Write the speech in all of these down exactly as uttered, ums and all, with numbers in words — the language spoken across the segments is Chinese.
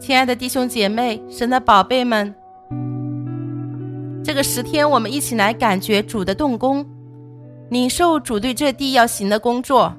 亲爱的弟兄姐妹，神的宝贝们，这个十天我们一起来感觉主的动工，领受主对这地要行的工作。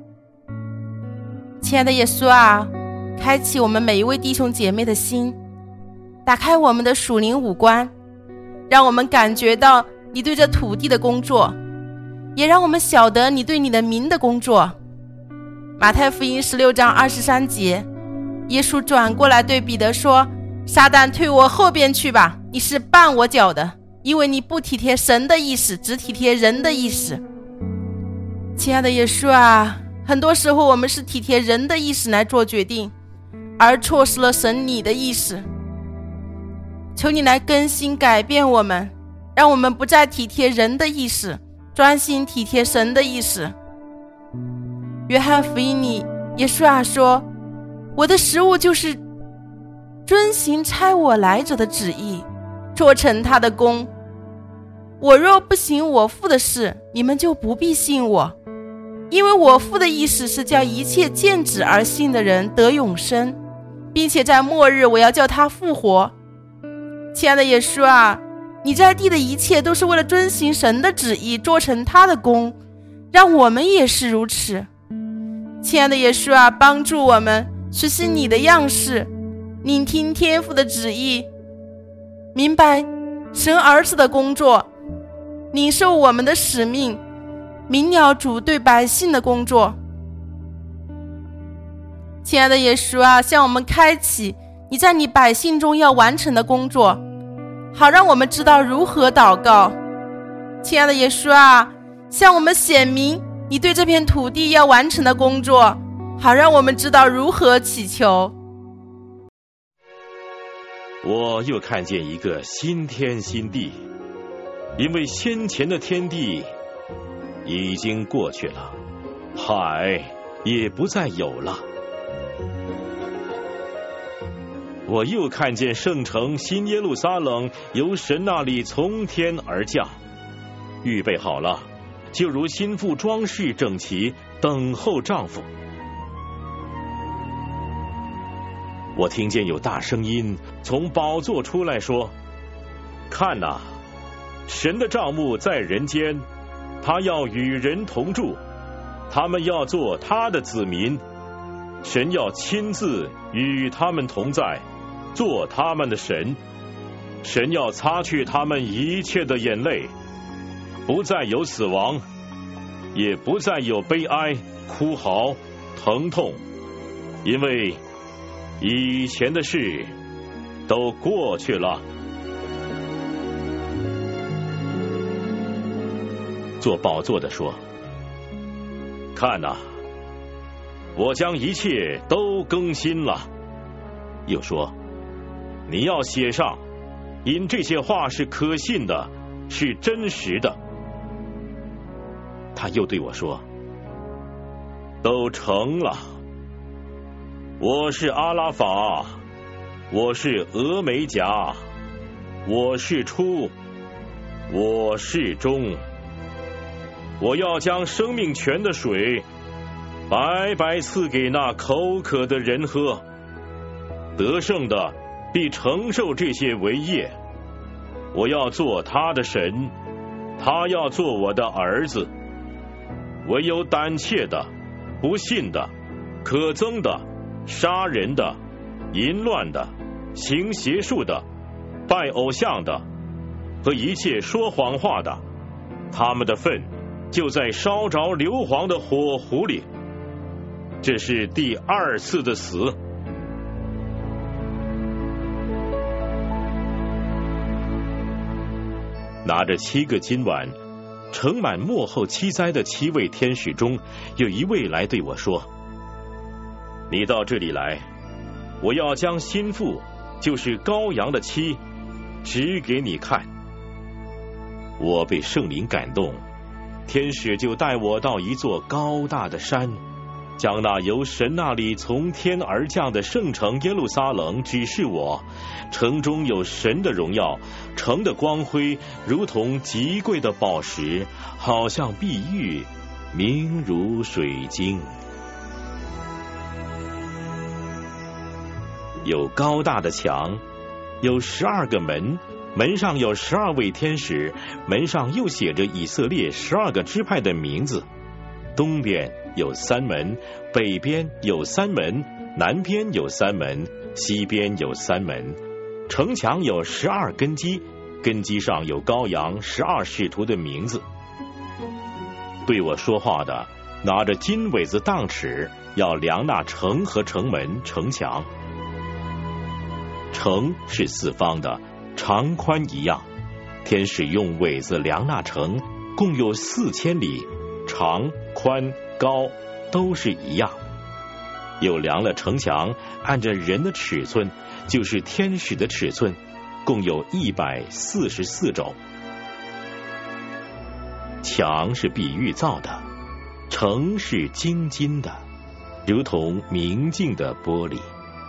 亲爱的耶稣啊，开启我们每一位弟兄姐妹的心，打开我们的属灵五官，让我们感觉到你对这土地的工作，也让我们晓得你对你的名的工作。马太福音十六章二十三节，耶稣转过来对彼得说，撒旦退我后边去吧，你是绊我脚的，因为你不体贴神的意思，只体贴人的意思。亲爱的耶稣啊，很多时候我们是体贴人的意思来做决定，而错失了神你的意思。求你来更新改变我们，让我们不再体贴人的意思，专心体贴神的意思。约翰福音里耶稣啊说，我的食物就是遵行差我来者的旨意，做成他的功。我若不行我父的事，你们就不必信我，因为我父的意思是叫一切见子而信的人得永生，并且在末日我要叫他复活。亲爱的耶稣啊，你在地的一切都是为了遵行神的旨意，做成他的功，让我们也是如此。亲爱的耶稣啊，帮助我们实行你的样式，聆听天父的旨意，明白神儿子的工作，领受我们的使命，明了主对百姓的工作。亲爱的耶稣啊，向我们开启你在你百姓中要完成的工作，好让我们知道如何祷告。亲爱的耶稣啊，向我们显明你对这片土地要完成的工作，好让我们知道如何祈求。 我又看见一个新天新地，因为先前的天地已经过去了，海也不再有了。我又看见圣城新耶路撒冷由神那里从天而降，预备好了，就如新妇装饰整齐，等候丈夫。我听见有大声音从宝座出来说，看哪，神的帐幕在人间，他要与人同住，他们要做他的子民，神要亲自与他们同在，做他们的神。神要擦去他们一切的眼泪，不再有死亡，也不再有悲哀、哭嚎、疼痛，因为以前的事都过去了。坐宝座的说，看哪，我将一切都更新了。又说，你要写上，因这些话是可信的，是真实的。他又对我说，都成了。我是阿拉法，我是俄梅甲，我是初，我是终。我要将生命泉的水白白赐给那口渴的人喝，得胜的必承受这些为业。我要做他的神，他要做我的儿子。唯有胆怯的、不信的、可憎的、杀人的、淫乱的、行邪术的、拜偶像的和一切说谎话的，他们的份就在烧着硫磺的火湖里。这是第二次的死。拿着七个金碗盛满末后七灾的七位天使中，有一位来对我说，你到这里来，我要将新妇，就是羔羊的妻，指给你看。我被圣灵感动，天使就带我到一座高大的山，将那由神那里从天而降的圣城耶路撒冷指示我，城中有神的荣耀，城的光辉如同极贵的宝石，好像碧玉，明如水晶。 有高大的墙，有十二个门，门上有十二位天使，门上又写着以色列十二个支派的名字。东边有三门，北边有三门，南边有三门，西边有三门。城墙有十二根基，根基上有羔羊十二使徒的名字。对我说话的拿着金苇子当尺，要量那城和城门、城墙。城是四方的，长宽一样。天使用苇子量那城，共有四千里，长、宽、高都是一样。又量了城墙，按着人的尺寸，就是天使的尺寸，共有一百四十四肘。墙是碧玉造的，城是精金的，如同明镜的玻璃。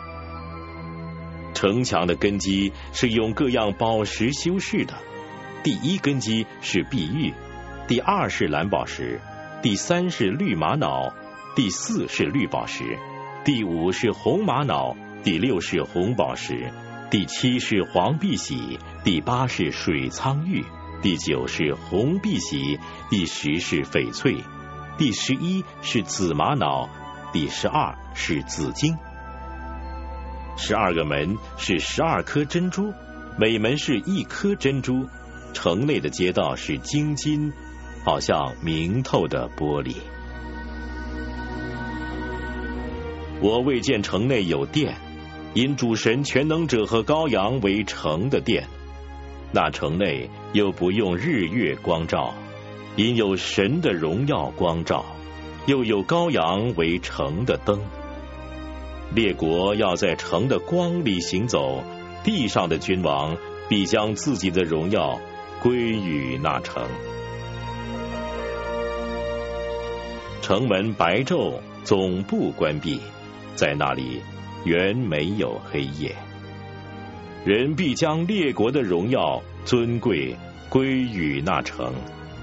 城墙的根基是用各样宝石修饰的，第一根基是碧玉，第二是蓝宝石，第三是绿玛瑙，第四是绿宝石，第五是红玛瑙，第六是红宝石，第七是黄碧玺，第八是水苍玉，第九是红碧玺，第十是翡翠，第十一是紫玛瑙，第十二是紫金。十二个门是十二颗珍珠，每门是一颗珍珠。城内的街道是精金，好像明透的玻璃。我未见城内有殿，因主神全能者和羔羊为城的殿。那城内又不用日月光照，因有神的荣耀光照，又有羔羊为城的灯。列国要在城的光里行走，地上的君王必将自己的荣耀归于那城。城门白昼总不关闭，在那里原没有黑夜。人必将列国的荣耀尊贵归于那城。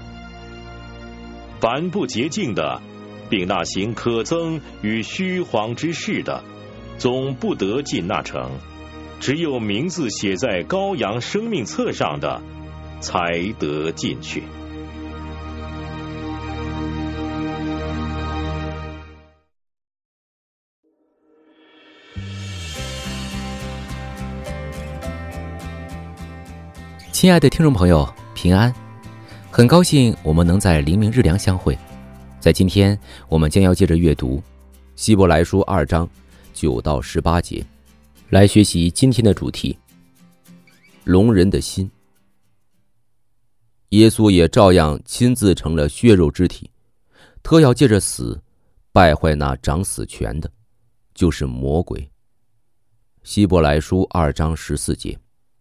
凡不洁净的，并那行可憎与虚谎之事的，总不得进那城。只有名字写在羔羊生命册上的，才得进去。 亲爱的听众朋友，平安！很高兴我们能在黎明日良相会。在今天，我们将要接着阅读希伯来书二章九到十八节，来学习今天的主题：聋人的心。耶稣也照样亲自成了血肉之体，特要借着死败坏那掌死权的，就是魔鬼。希伯来书二章十四节。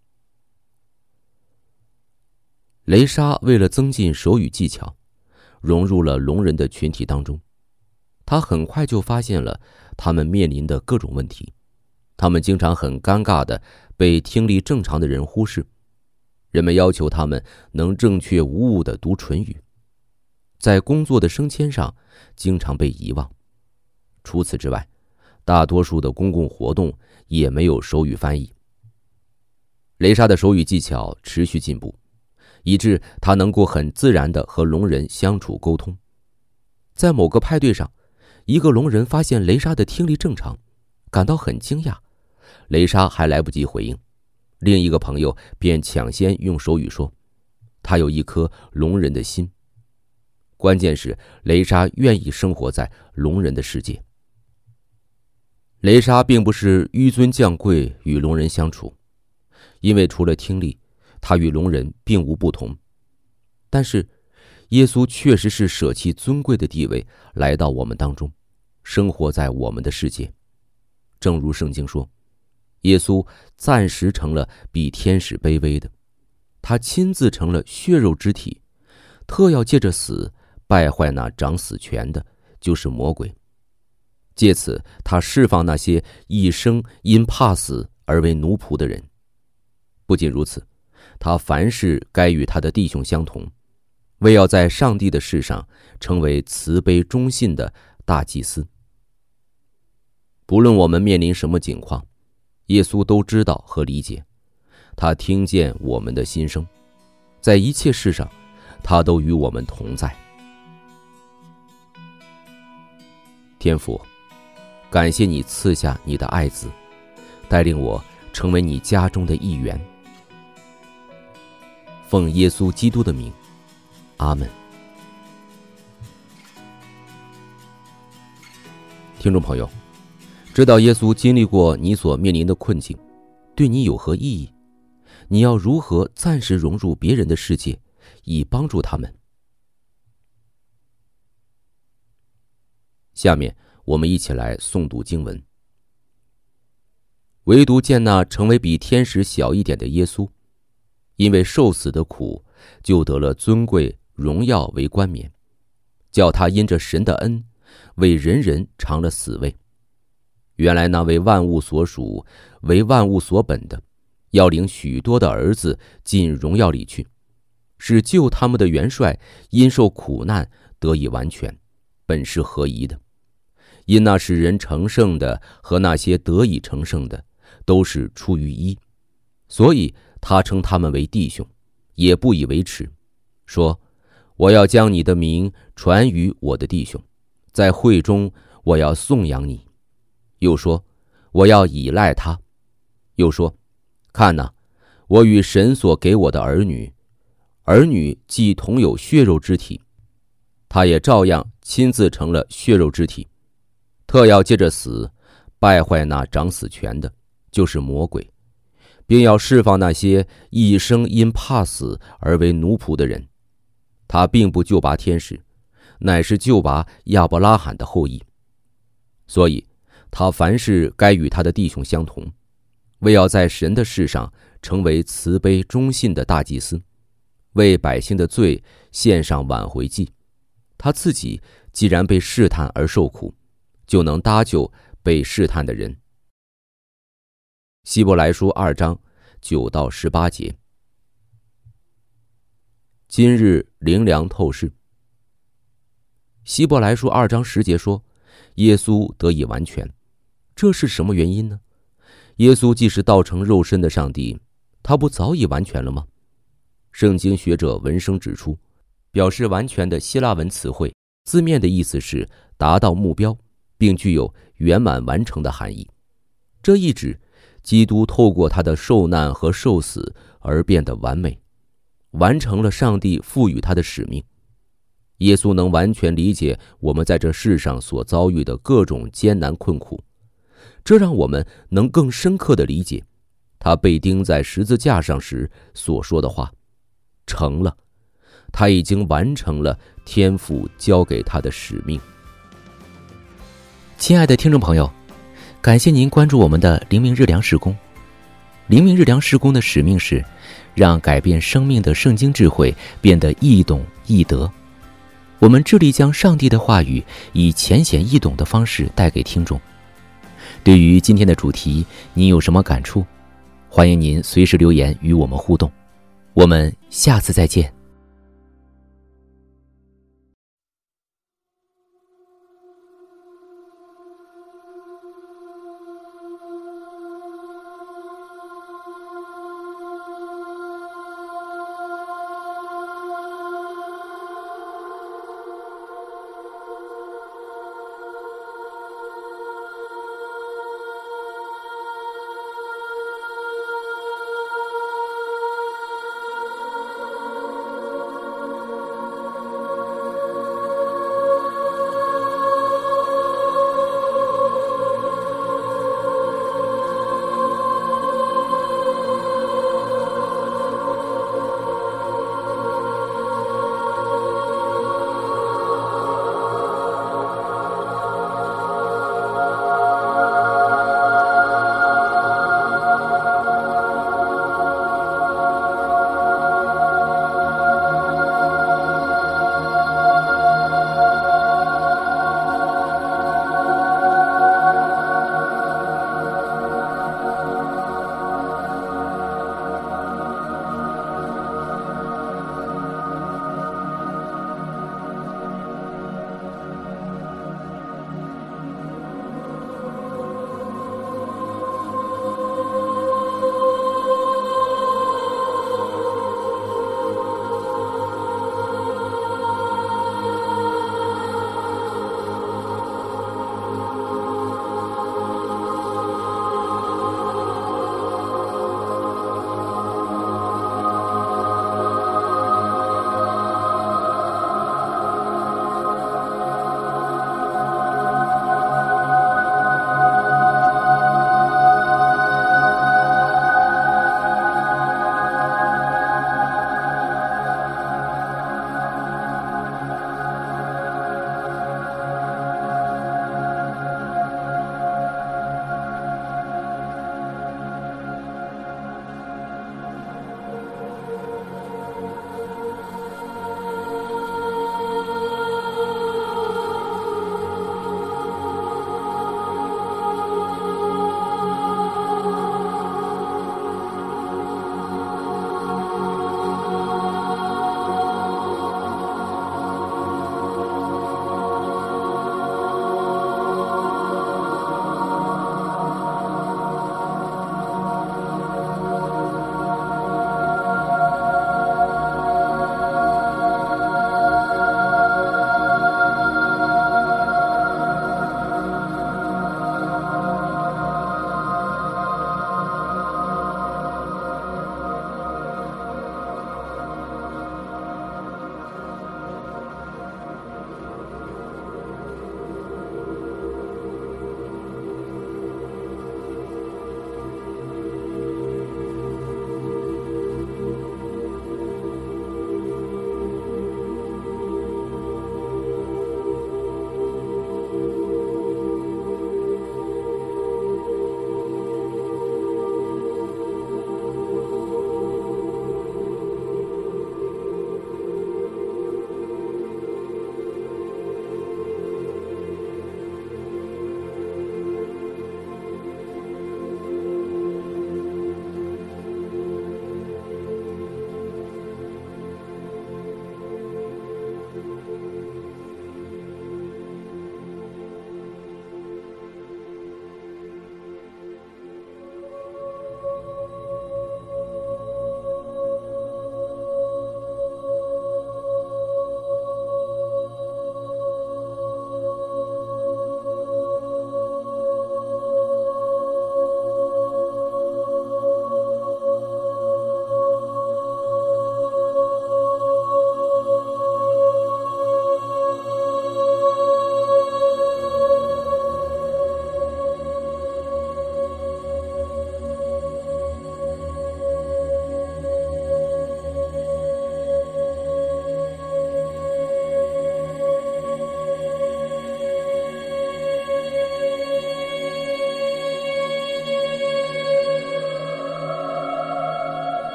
雷莎为了增进手语技巧，融入了聋人的群体当中。他很快就发现了他们面临的各种问题，他们经常很尴尬地被听力正常的人忽视。人们要求他们能正确无误地读唇语，在工作的升迁上经常被遗忘。除此之外，大多数的公共活动也没有手语翻译。雷莎的手语技巧持续进步，以致他能够很自然地和聋人相处沟通。在某个派对上，一个聋人发现雷莎的听力正常，感到很惊讶。雷莎还来不及回应，另一个朋友便抢先用手语说，他有一颗聋人的心。关键是雷莎愿意生活在聋人的世界。雷莎并不是纡尊降贵与聋人相处，因为除了听力，他与聋人并无不同。但是耶稣确实是舍弃尊贵的地位来到我们当中，生活在我们的世界。正如圣经说，耶稣暂时成了比天使卑微的，他亲自成了血肉之体，特要借着死败坏那掌死权的，就是魔鬼。借此他释放那些一生因怕死而为奴仆的人。不仅如此，他凡事该与他的弟兄相同，为要在上帝的事上成为慈悲忠信的大祭司。不论我们面临什么境况， 耶稣都知道和理解，他听见我们的心声，在一切事上，他都与我们同在。天父，感谢你赐下你的爱子，带领我成为你家中的一员。奉耶稣基督的名，阿们。听众朋友，知道耶稣经历过你所面临的困境，对你有何意义？你要如何暂时融入别人的世界，以帮助他们？下面我们一起来诵读经文。唯独见那成为比天使小一点的耶稣，因为受死的苦，就得了尊贵荣耀为冠冕，叫他因着神的恩，为人人尝了死味。原来那为万物所属，为万物所本的，要领许多的儿子进荣耀里去，使救他们的元帅因受苦难得以完全，本是合宜的。因那使人成圣的和那些得以成圣的，都是出于一，所以他称他们为弟兄，也不以为耻，说：我要将你的名传于我的弟兄，在会中我要颂扬你。又说：我要倚赖他。又说：看哪，我与神所给我的儿女，儿女既同有血肉之体，他也照样亲自成了血肉之体，特要借着死败坏那掌死权的，就是魔鬼，并要释放那些一生因怕死而为奴仆的人。他并不救拔天使，乃是救拔亚伯拉罕的后裔。所以他凡事该与他的弟兄相同，为要在神的事上成为慈悲忠信的大祭司，为百姓的罪献上挽回祭。他自己既然被试探而受苦，就能搭救被试探的人。希伯来书二章九到十八节。今日灵粮透视。希伯来书二章十节说，耶稣得以完全，这是什么原因呢？耶稣既是道成肉身的上帝，他不早已完全了吗？圣经学者文生指出，表示完全的希腊文词汇字面的意思是达到目标，并具有圆满完成的含义。这一指基督透过他的受难和受死而变得完美，完成了上帝赋予他的使命。耶稣能完全理解我们在这世上所遭遇的各种艰难困苦，这让我们能更深刻地理解他被钉在十字架上时所说的话：成了，他已经完成了天父交给他的使命。 亲爱的听众朋友，感谢您关注我们的灵命日粮事工。灵命日粮事工的使命是让改变生命的圣经智慧变得易懂易得。我们致力将上帝的话语以浅显易懂的方式带给听众。对于今天的主题，您有什么感触？欢迎您随时留言与我们互动。我们下次再见。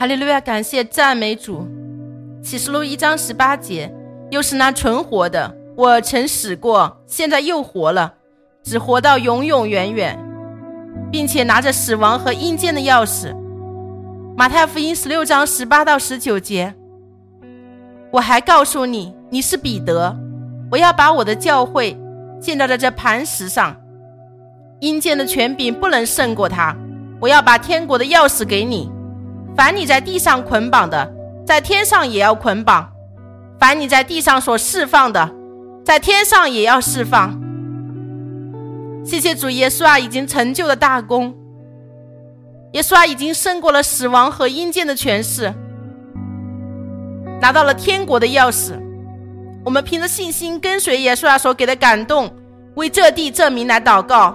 哈利路亚，感谢赞美主。启示录一章十八节，又是那存活的，我曾死过，现在又活了，只活到永永远远，并且拿着死亡和阴间的钥匙。马太福音十六章十八到十九节，我还告诉你，你是彼得，我要把我的教会建造在这磐石上，阴间的权柄不能胜过他。我要把天国的钥匙给你，凡你在地上捆绑的，在天上也要捆绑；凡你在地上所释放的，在天上也要释放。谢谢主耶稣啊，已经成就了大功。耶稣啊，已经胜过了死亡和阴间的权势，拿到了天国的钥匙。我们凭着信心跟随耶稣啊所给的感动，为这地证明来祷告。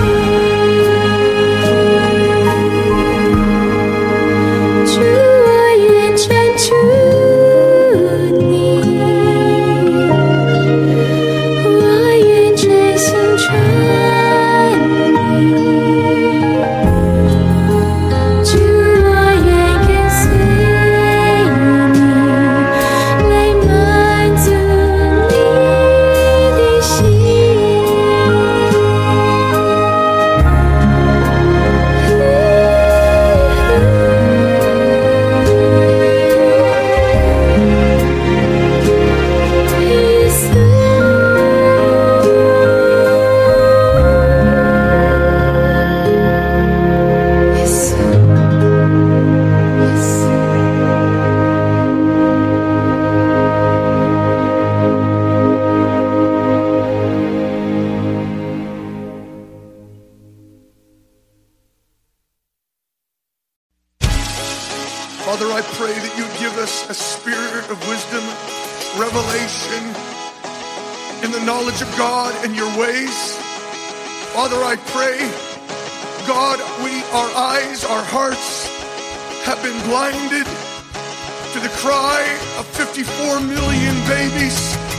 主，我 wisdom, revelation, in the knowledge of God and your ways. Father, I pray, God, we, our eyes, our hearts have been blinded to the cry of fifty-four million babies,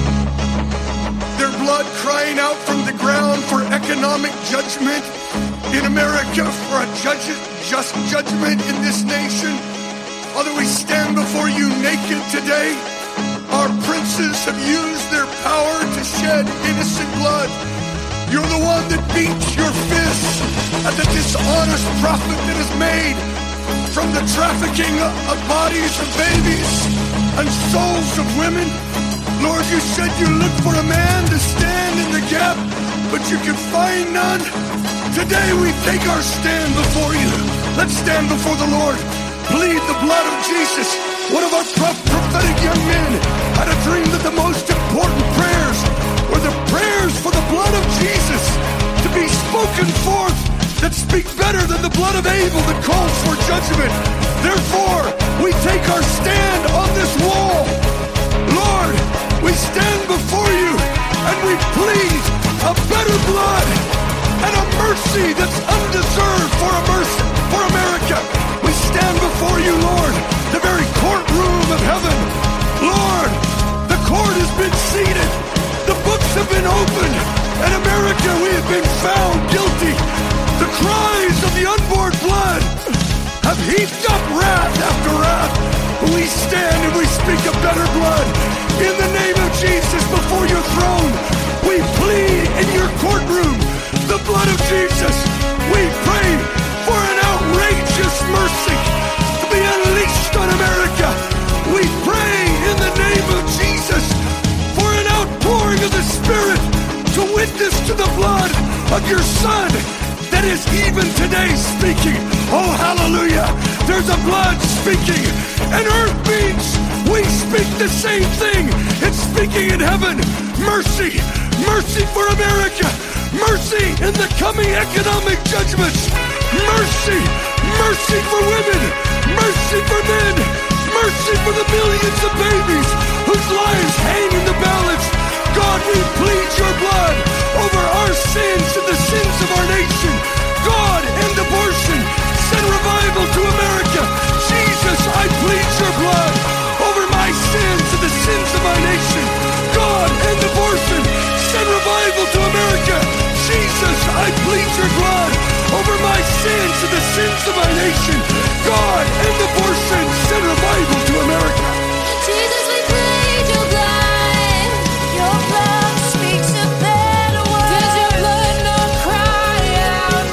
their blood crying out from the ground for economic judgment in America, for a judge, just judgment in this nation. Father, we stand before you naked today. Our princes have used their power to shed innocent blood. You're the one that beats your fists at the dishonest profit that is made from the trafficking of bodies of babies and souls of women. Lord, you said you look for a man to stand in the gap, but you can find none. Today we take our stand before you. Let's stand before the Lord. Plead the blood of Jesus. One of our prophetic young men had a dream that the most important prayers were the prayers for the blood of Jesus to be spoken forth, that speak better than the blood of Abel that calls for judgment. Therefore, we take our stand on this wall. Lord, we stand before you and we plead a better blood and a mercy that's undeserved for, a mercy, for America. We stand before you, Lord, the very courtroom of heaven. Lord, the court has been seated. The books have been opened. In America, we have been found guilty. The cries of the unborn blood have heaped up wrath after wrath. We stand and we speak a better blood. In the name of Jesus, before your throne, we plead in your courtroom the blood of Jesus. We pray for an outrageous mercy to be unleashed on America. We pray in the name of Jesus for an outpouring of the Spirit to witness to the blood of your Son that is even today speaking. Oh, hallelujah. There's a blood speaking. And earth beats, we speak the same thing. It's speaking in heaven. Mercy. Mercy for America. Mercy in the coming economic judgments. Mercy. Mercy for women. Mercy for men. Mercy for the millions of babies whose lives hang in the balance. God, we plead your blood over our sins and the sins of our nation. God, end abortion. Send revival to America. Jesus, I plead your blood over my sins and the sins of my nation. God, end abortion. Send revival to America. Jesus, I plead your blood over my sins and the sins of my nation. God, end abortion. Send revival to America. Jesus, we plead your blood. Your blood speaks a better word. Does your blood not cry out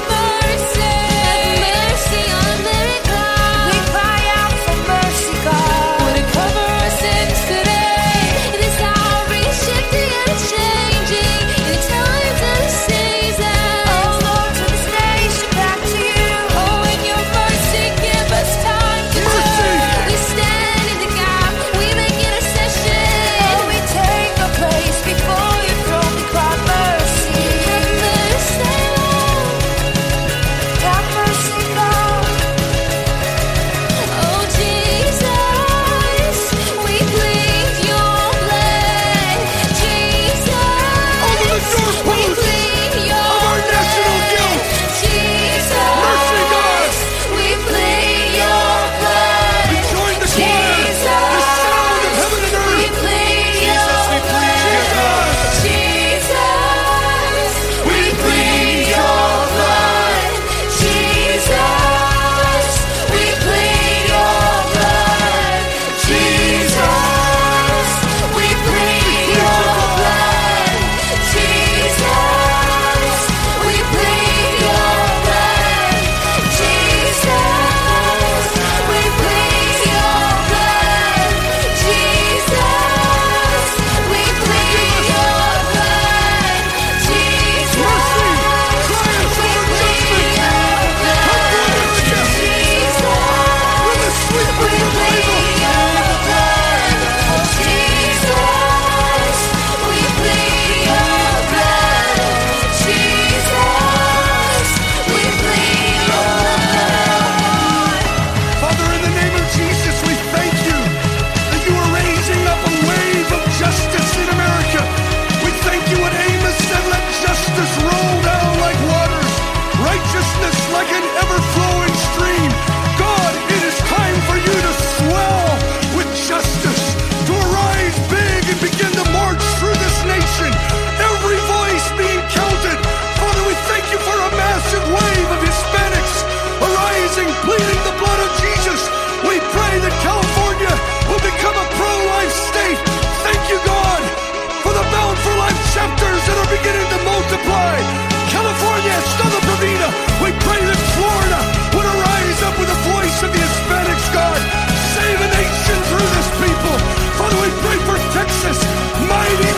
mercy? Have mercy on America. We cry out for mercy, God. Would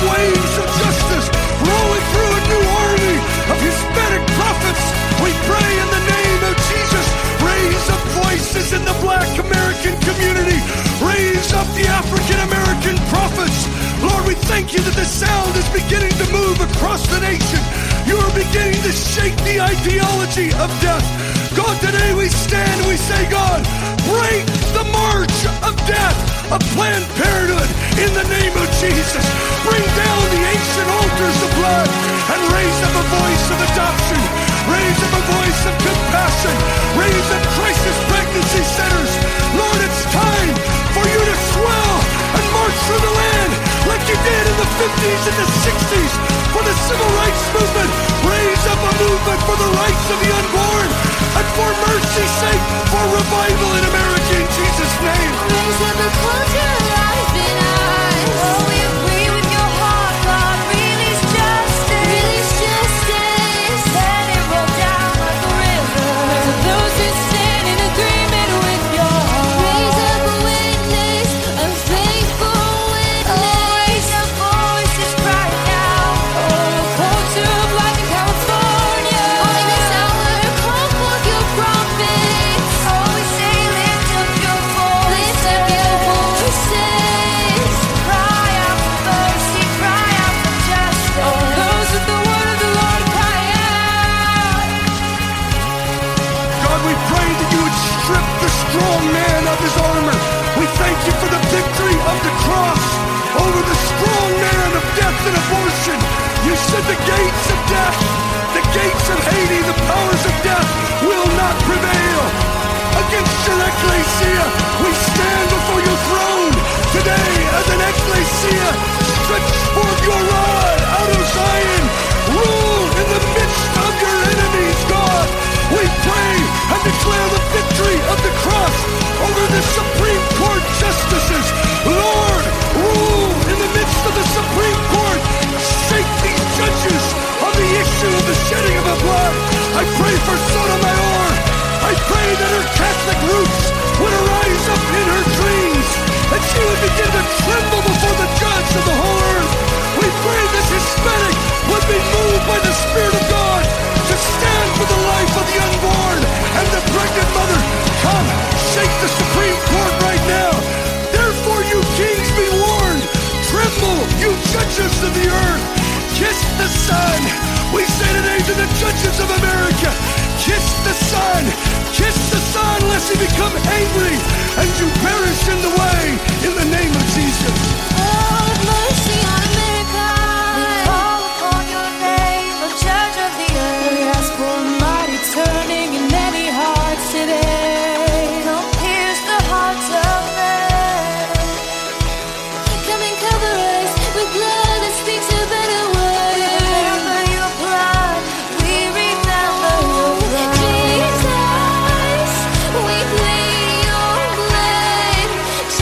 waves of justice rolling through a new army of Hispanic prophets. We pray in the name of Jesus. Raise up voices in the Black American community. Raise up the African American prophets. Lord, we thank you that the sound is beginning to move across the nation. You are beginning to shake the ideology of death. God, today we stand and we say, God, break the march of death of Planned Parenthood in the name of Jesus. Bring down the ancient altars of blood and raise up a voice of adoption. Raise up a voice of compassion. Raise up crisis pregnancy centers. Lord, it's time for you to swell and march through the land like you did in the fifties and the sixties for the civil rights movement. Raise up a movement for the rights of the unborn and for mercy's sake, for revival in America in Jesus' name. Raise up the culture of life in us. Oh, we agree with your heart, God. Release justice. Release justice. Let it roll down like a river. Raise up those who stand in agreement with your heart. Raise up a witness, a faithful witness. Oh, raise up voices crying out. Oh, culture of life in California. Oh, in this hour, call forth your prophets. Oh, we say, lift up your voice. Lift up your voices. Cry out for mercy. Cry out for justice. Oh, those with the word of the Lord cry out. God, we pray that you would strip the strong man of his armor. We thank you for the victory of the cross over the strong man of death and abortion. You said the gates of death, the gates of Hades, the powers of death will not prevail against your ecclesia. We stand before your throne today as an ecclesia. Stretch forth your rod out of Zion. Rule in the midst of your enemies, God. We pray and declare the victory of the cross over the Supreme Court justices. Lord, rule in the midst of the Supreme Court. Shake these judges on the issue of the shedding of the blood. I pray for Sotomayor. I pray that her Catholic roots would arise up in her dreams, that she would begin to tremble before the judge of the whole earth. We pray this Hispanic would be moved by the Spirit of God to stand for the life of the unborn and the pregnant mother. Come, shake the Supreme Court right now. Therefore, you kings, be warned. Tremble, you judges of the earth. Kiss the Son. We say today to the judges of America, kiss the Son. Kiss the Son lest he become angry and you perish in the way in the name of Jesus. Oh, mercy on America. We call upon your name, O Judge of the earth. We ask for a mighty turning in many hearts today. Come pierce the hearts of men. Come and cover us with blood that speaks a better word. We remember your blood. We remember your blood. Jesus, we plead your blood.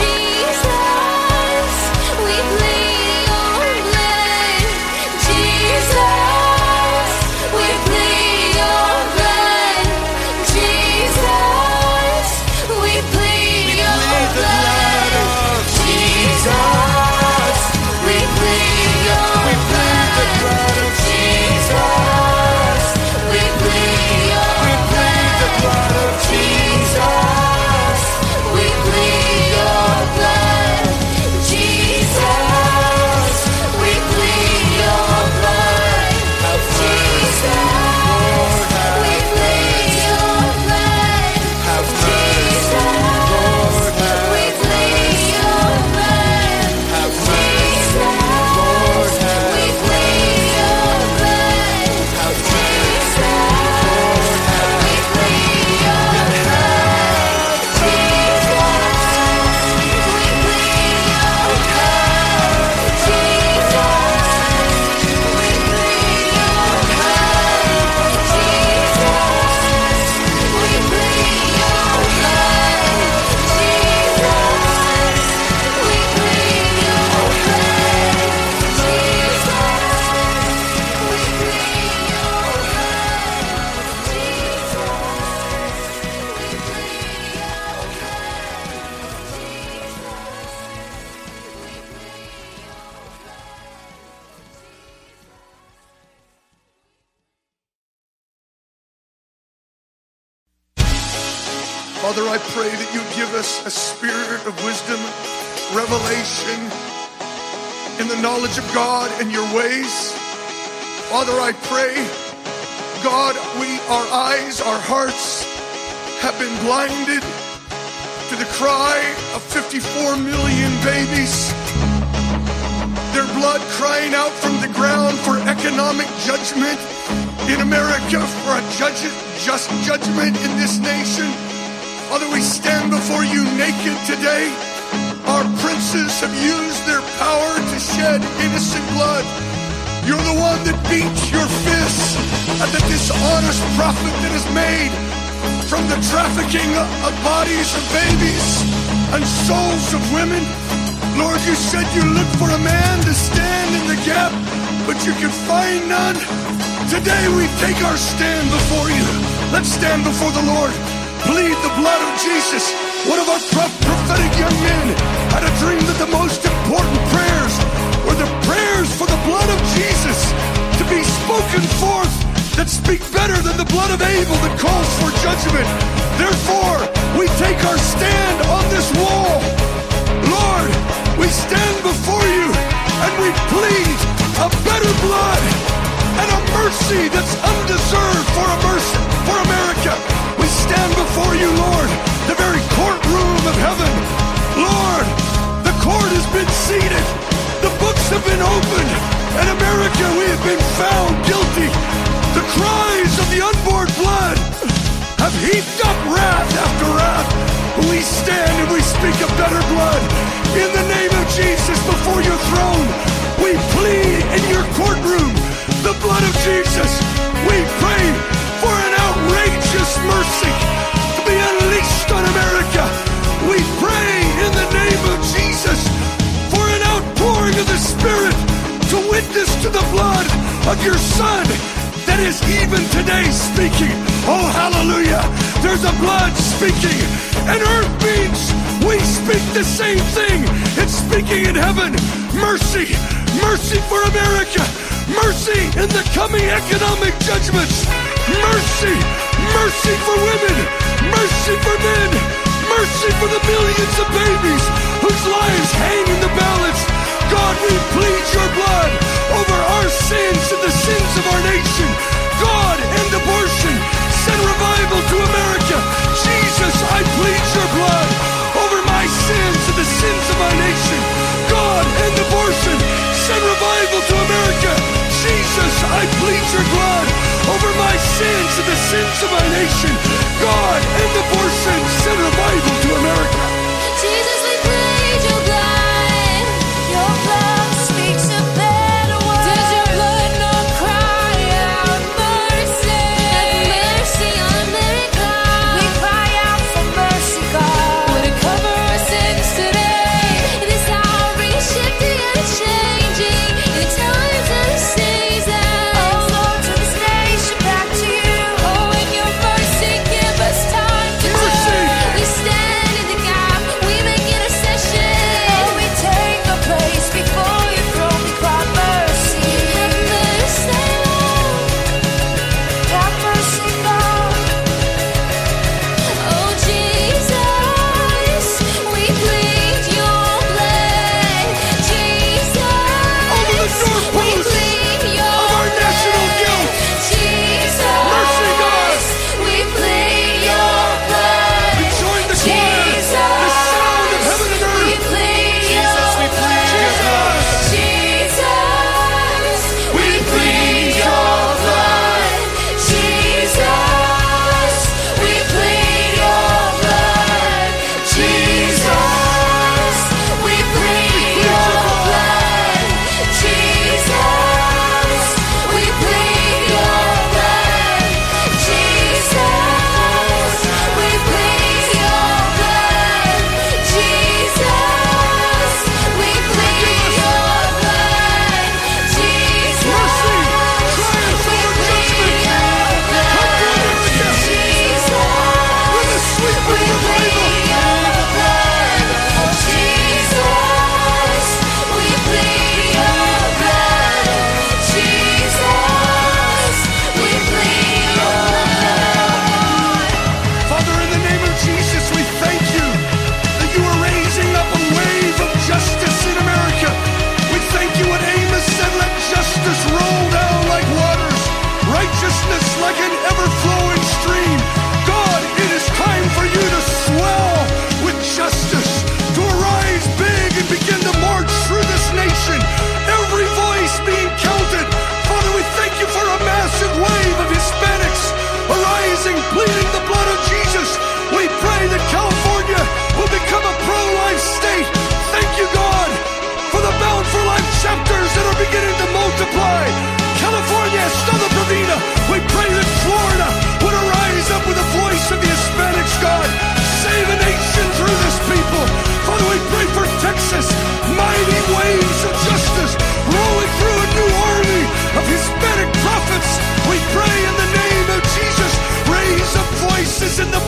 Father, I pray that you give us a spirit of wisdom, revelation, in the knowledge of God and your ways. Father, I pray, God, we, our eyes, our hearts have been blinded to the cry of fifty-four million babies, their blood crying out from the ground for economic judgment in America, for a judge, just judgment in this nation. Father, we stand before you naked today. Our princes have used their power to shed innocent blood. You're the one that beats your fists at the dishonest profit that is made from the trafficking of bodies of babies and souls of women. Lord, you said you look for a man to stand in the gap, but you can find none. Today we take our stand before you. Let's stand before the Lord. Plead the blood of Jesus. One of our prophetic young men had a dream that the most important prayers were the prayers for the blood of Jesus to be spoken forth, that speak better than the blood of Abel that calls for judgment. Therefore, we take our stand on this wall. Lord, we stand before you and we plead a better blood and a mercy that's undeserved for a mercy for America. We stand before you, Lord, the very courtroom of heaven. Lord, the court has been seated. The books have been opened. In America, we have been found guilty. The cries of the unborn blood have heaped up wrath after wrath. We stand and we speak a better blood. In the name of Jesus, before your throne, we plead in your courtroom the blood of Jesus. We pray for an outrageous mercy to be unleashed on America. We pray in the name of Jesus for an outpouring of the Spirit to witness to the blood of your Son that is even today speaking. Oh, hallelujah. There's a blood speaking. And earth beats, we speak the same thing. It's speaking in heaven. Mercy. Mercy for America. Mercy in the coming economic judgments. Mercy. Mercy for women. Mercy for men. Mercy for the millions of babies whose lives hang in the balance. God, we plead your blood over our sins and the sins of our nation. God, end abortion. Send revival to America. Jesus, I plead your blood over my sins and the sins of my nation. God, end abortion. Send revival to America. Jesus, I plead your blood over my sins and the sins of my nation. God, end abortion. Send revival to America. Jesus, we plead your blood. Your blood speaks a better word. Does your blood not cry out mercy? Have mercy on America. We cry out for mercy, God. Would it cover our sins today? This hour is shifting and changing in times and seasons. Oh Lord, turn this nation back to you. Oh, in your mercy, give us time to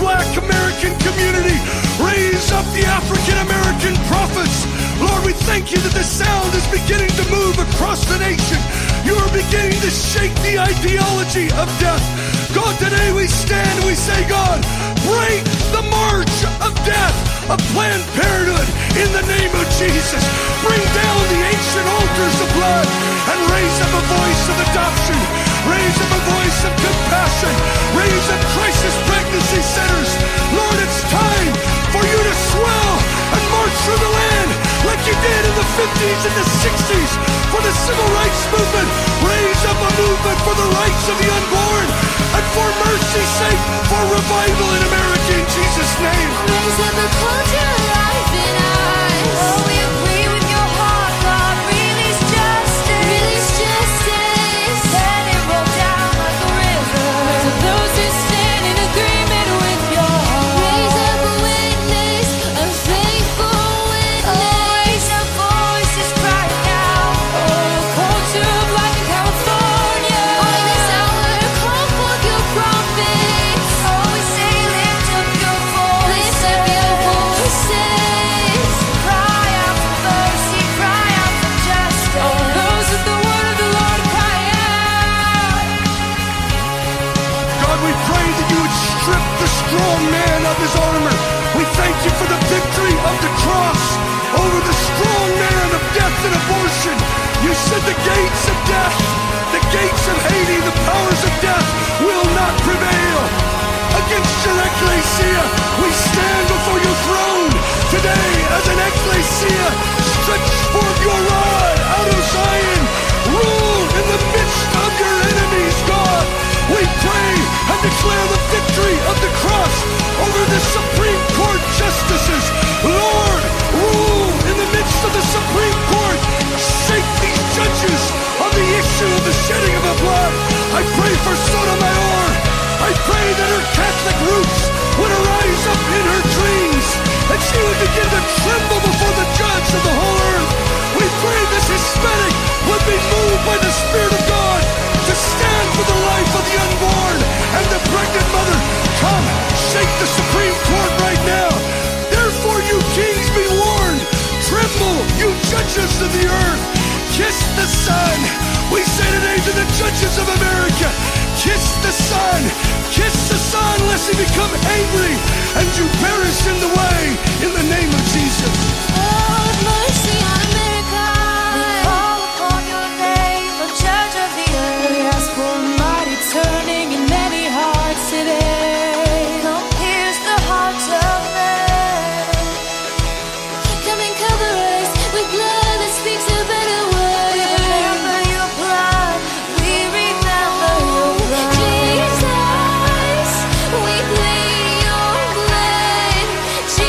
black American community. Raise up the African American prophets. Lord, we thank you that the sound is beginning to move across the nation. You are beginning to shake the ideology of death. God, today we stand and we say, God, break the march of death of Planned Parenthood in the name of Jesus. Bring down the ancient altars of blood and raise up a voice of adoption. Raise up a voice of compassion. Raise up crisis pregnancy centers. Lord, it's time for you to swell and march through the land like you did in the fifties and the sixties for the civil rights movement. Raise up a movement for the rights of the unborn and for mercy's sake, for revival in America in Jesus' name. Raise up a culture of life in us. Oh, we agree with your heart, God. Release justice. Release justice. Let it roll down like a river. To those who stand in agreement with your heart. Raise up a witness, a faithful witness. Oh, raise up voices crying out. Oh, culture of life in California. Oh, in this hour, call forth your prophets. Oh, we say lift up your voice. Lift up your voices. Cry out for mercy, cry out for justice. Oh, those with the word of the Lord cry out. God, we pray that you would strip the strong man of his armor. We thank you for the victory of the cross over the strong man of death and abortion. You said the gates of death, the gates of Hades, the powers of death will not prevail against your ecclesia. We stand before your throne today as an ecclesia. Stretch forth your rod out of Zion. Rule in the midst of your enemies, God. We pray and declare the victory of the cross over the Supreme Court justices. Lord, rule in the midst of the Supreme Court. Shake these judges on the issue of the shedding of the blood. I pray for Sotomayor. I pray that her Catholic roots would arise up in her dreams, that she would begin to tremble before the judge of the whole earth. We pray this Hispanic would be moved by the Spirit of God to stand for the life of the unborn and the pregnant mother. Come, shake the Supreme Court right now. Therefore, you kings, be warned. Tremble, you judges of the earth. Kiss the Son. We say today to the judges of America, kiss the Son. Kiss the Son, lest he become angry and you perish in the way. In the name of Jesus. Lord, mercy on America. We call upon your name, O Judge of the earth. We ask for a mighty turning in many hearts today. Come pierce the hearts of men. Come and cover us with blood that speaks a better word. We remember your blood. We remember your blood. Jesus, we plead your blood.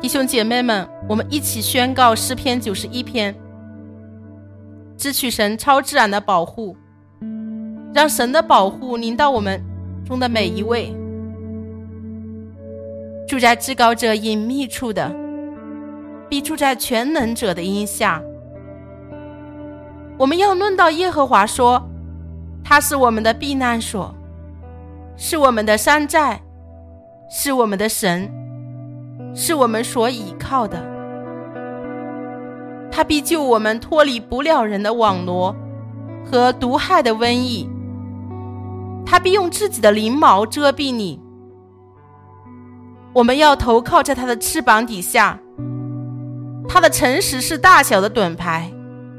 弟兄姐妹们，我们一起宣告诗篇九十一篇，支取神超自然的保护，让神的保护临到我们中的每一位。住在至高者隐秘处的，必住在全能者的荫下。我们要论到耶和华说，他是我们的避难所，是我们的山寨，是我们的神，是我们所倚靠的。他必救我们脱离捕鸟人的网罗和毒害的瘟疫，他必用自己的翎毛遮蔽你。我们要投靠在他的翅膀底下，他的诚实是大小的盾牌。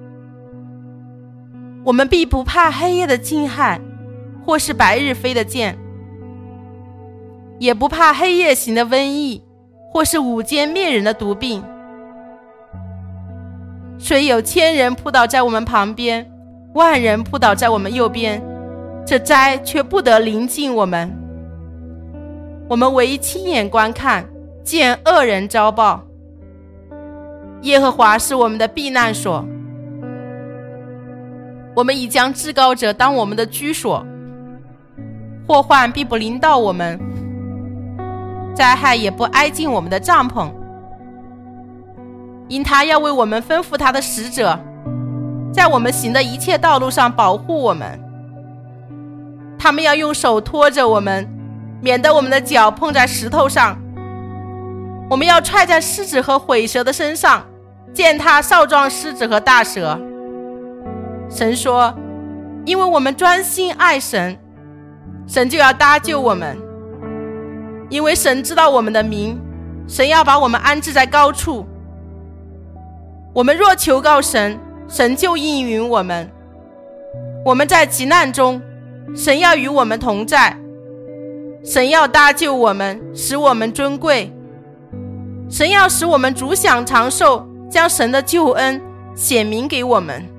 我们必不怕黑夜的惊骇，或是白日飞的箭，也不怕黑夜行的瘟疫，或是午间灭人的毒病。虽有千人扑倒在我们旁边，万人扑倒在我们右边，这灾却不得临近我们。我们唯亲眼观看，见恶人遭报。耶和华是我们的避难所，我们已将至高者当我们的居所，祸患必不临到我们，灾害也不挨近我们的帐篷。因他要为我们吩咐他的使者，在我们行的一切道路上保护我们。他们要用手托着我们，免得我们的脚碰在石头上。我们要踹在狮子和毁蛇的身上，践踏少壮狮子和大蛇。神说，因为我们专心爱神，神就要搭救我们。因为神知道我们的名，神要把我们安置在高处。我们若求告神，神就应允我们。我们在急难中，神要与我们同在。神要搭救我们，使我们尊贵。神要使我们主享长寿，将神的救恩显明给我们。